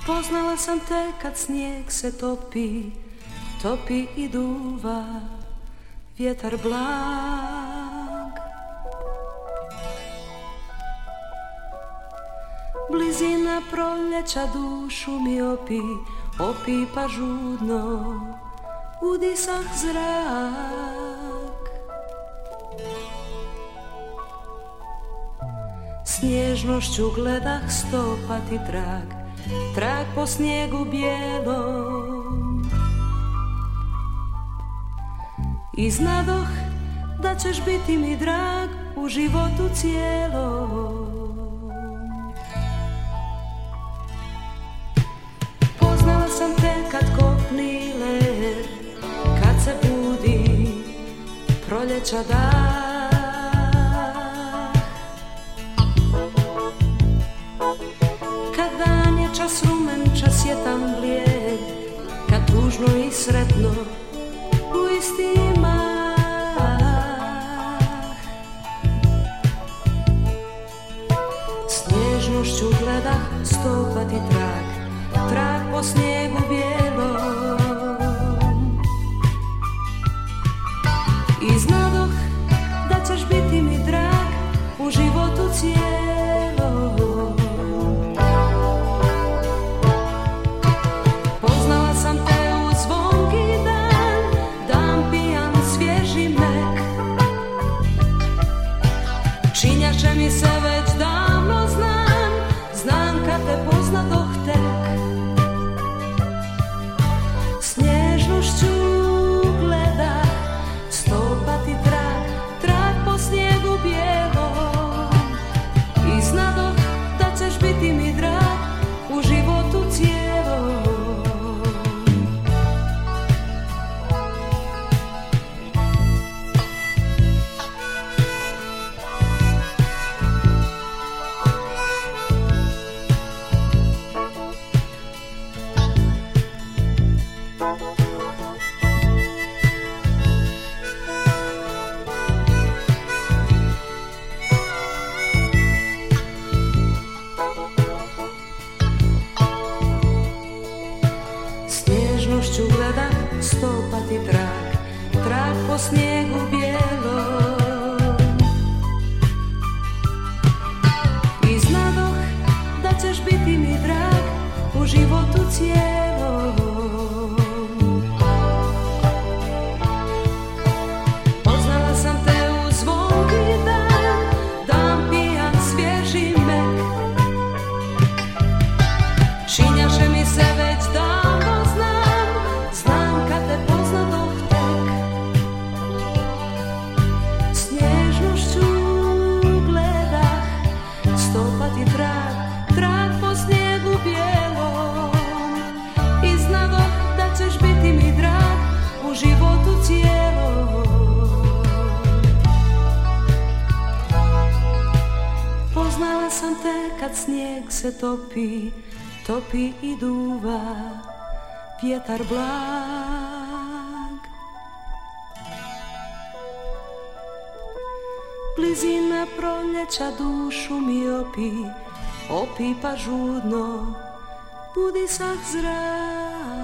Poznala sam te kad snijeg se topi, topi i duva vjetar blag. Blizina proljeća dušu mi opipa žudno, udisak zrak. S nježnošću gledah stopati trag, trag po snijegu bijelom. I znadoh da ćeš biti mi drag u životu cijelom. Poznala sam te kad kopni led, kad se budi proljeća dah. Kad dan je čas rumen, čas je tam blijed, kad tužno i sretno u isti mah. S nježnošću gledah stopati trag, trag po snijegu bijelom. I znadoh da ćeš biti mi drag u životu cijelom. Poznala sam te u zvonki dan, dan pijan svježi mek. Činjaše mi se već davno znam, znam kad te poznadoh tek. S nježnošću gledah stopati trag, trag po snijegu bijelom. I znadoh da ćeš biti mi drag u životu cijelom. Nježnošću gledah stopati trag, trag po snijegu bijelom. I znadoh da ćeš biti mi drag u životu cijelom. Poznala sam te u zvonki dan, dan pijan svježi mek. Činjaše mi se već davno znam, znam kad te poznadoh tek. S nježnošću gledah stopati trag, trag po snijegu bijelom. I znadoh da ćeš biti mi drag u životu cijelom. Poznala sam te kad snijeg se topi, topi i duva vjetar blag. Blizina proljeća dušu mi opipa žudno, udisak zrak.